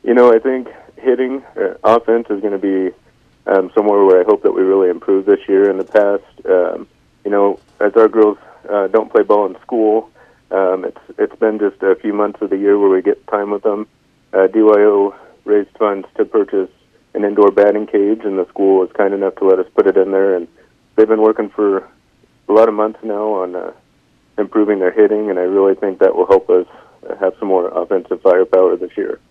I think hitting offense is going to be somewhere where I hope that we really improve this year. In the past, as our girls don't play ball in school, it's been just a few months of the year where we get time with them. DYO raised funds to purchase an indoor batting cage, and the school was kind enough to let us put it in there. And they've been working for a lot of months now on improving their hitting, and I really think that will help us have some more offensive firepower this year.